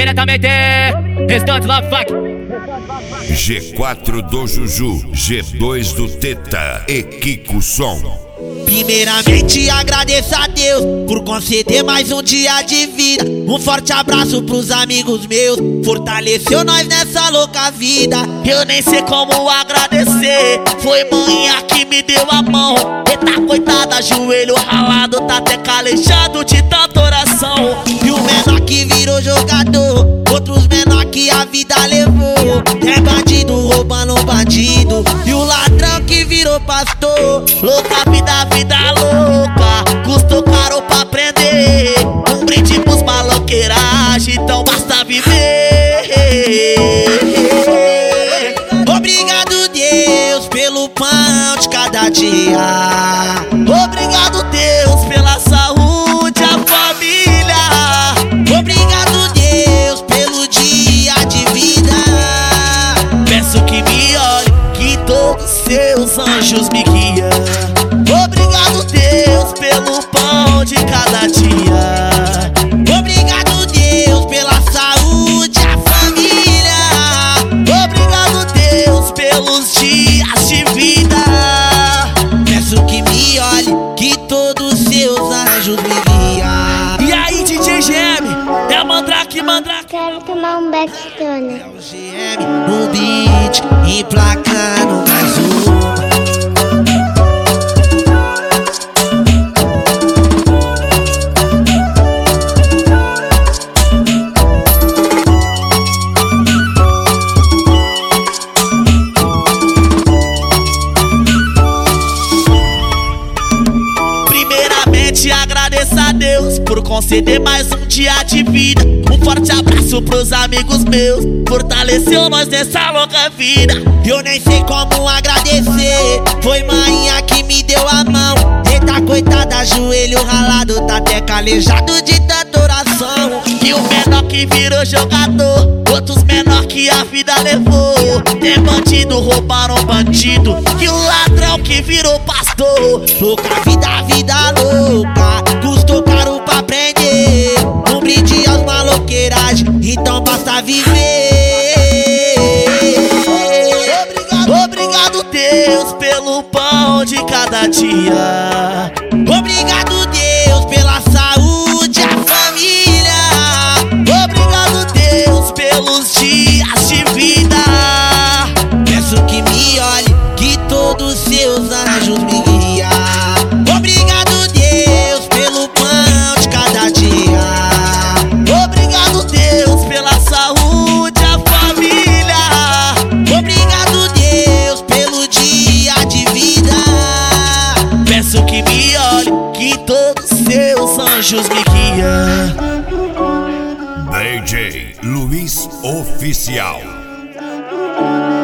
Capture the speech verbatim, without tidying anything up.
diretamente, restante Love Funk. G quatro do Juju, G dois do Teta e Kiko Som. Primeiramente agradeço a Deus por conceder mais um dia de vida. Um forte abraço pros amigos meus, fortaleceu nós nessa louca vida. Eu nem sei como agradecer, foi manhã que me deu a mão. Eita coitada, joelho ralado, tá até calejado de tanta oração. E o menor que virou jogador, outros menor que a vida levou. É bandido roubando um bandido, e o ladrão que virou pastor. Louca vida, vida louca, custou caro pra aprender. Um brinde pros maloqueiragem, então basta viver. Obrigado Deus pelo pão de cada dia. Obrigado Deus pela saúde, a família. Obrigado Deus pelo dia de vida. Peço que me olhe, que todos seus anjos me guiam. Obrigado Deus pelo pão de cada dia. Obrigado Deus pela saúde, a família. Obrigado Deus pelos dias de vida. Peço que me olhe, que todos seus anjos me guiam. E aí D J G M, é Mandrake, Mandrake. Quero tomar um backstone. É o G M no beat, emplacando mais uma. Agradeço a Deus por conceder mais um dia de vida. Um forte abraço pros amigos meus, fortaleceu nós nessa louca vida. Eu nem sei como agradecer, foi manhã que me deu a mão. Eita coitada, joelho ralado, tá até calejado de tanta oração. E o menor que virou jogador, outros menor que a vida levou. Tem bandido roubaram um bandido, e o ladrão que virou pastor. Louca vida, vida louca, custou caro pra aprender. Um brinde aos maloqueiragem, então basta viver. Obrigado, obrigado Deus pelo pão de cada dia. Obrigado Deus pela saúde, a família. Obrigado Deus pelos dias de vida. Peço que me olhe, que todos seus anjos me guiam. Obrigado Deus pelo pão de cada dia. Obrigado Deus pela saúde, a família. Obrigado Deus pelo dia de vida. Peço que me olhe, que todos seus anjos me guiam. D J Luiz Oficial.